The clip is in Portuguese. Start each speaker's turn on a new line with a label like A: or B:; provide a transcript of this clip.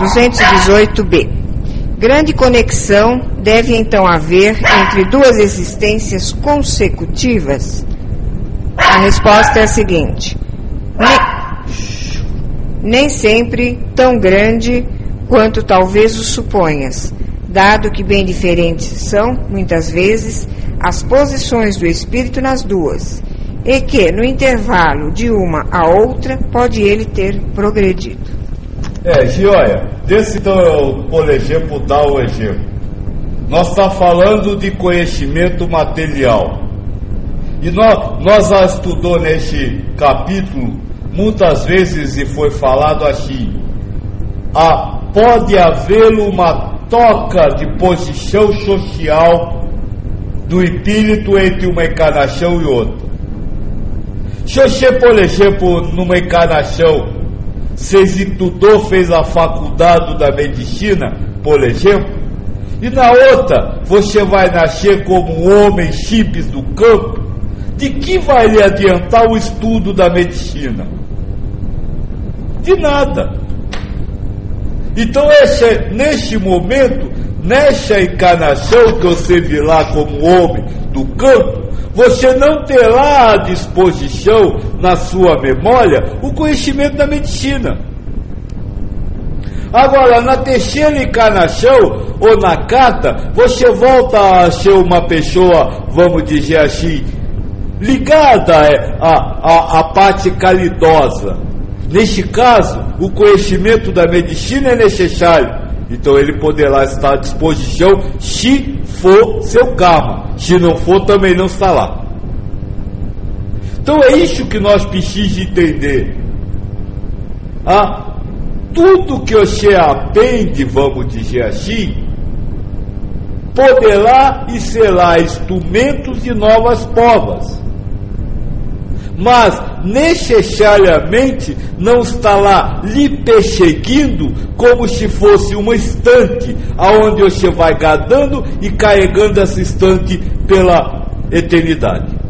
A: 218b. Grande conexão deve então haver entre duas existências consecutivas? A resposta é a seguinte: nem sempre tão grande quanto talvez o suponhas, dado que bem diferentes são, muitas vezes, as posições do espírito nas duas, e que, no intervalo de uma a outra, pode ele ter progredido.
B: Gioia, desse então, por exemplo, dá o exemplo. Nós estamos falando de conhecimento material. E nós já estudou neste capítulo, muitas vezes, e foi falado assim: pode haver uma troca de posição social do espírito entre uma encarnação e outra. Se você, por exemplo, numa encarnação, você estudou, fez a faculdade da medicina, por exemplo, e na outra você vai nascer como um homem simples do campo, de que vai lhe adiantar o estudo da medicina? De nada. Então, neste momento, nessa encarnação que você virá como homem do campo, você não terá à disposição, na sua memória, o conhecimento da medicina. Agora, na terceira encarnação, ou na quarta, você volta a ser uma pessoa, vamos dizer assim, ligada à parte caridosa. Neste caso, o conhecimento da medicina é necessário. Então ele poderá estar à disposição se for seu karma. Se não for, também não está lá. Então é isso que nós precisamos entender. Tudo que você aprende, vamos dizer assim, poderá e será instrumentos de novas provas. Mas necessariamente não está lá lhe perseguindo como se fosse uma estante, aonde você vai guardando e carregando essa estante pela eternidade.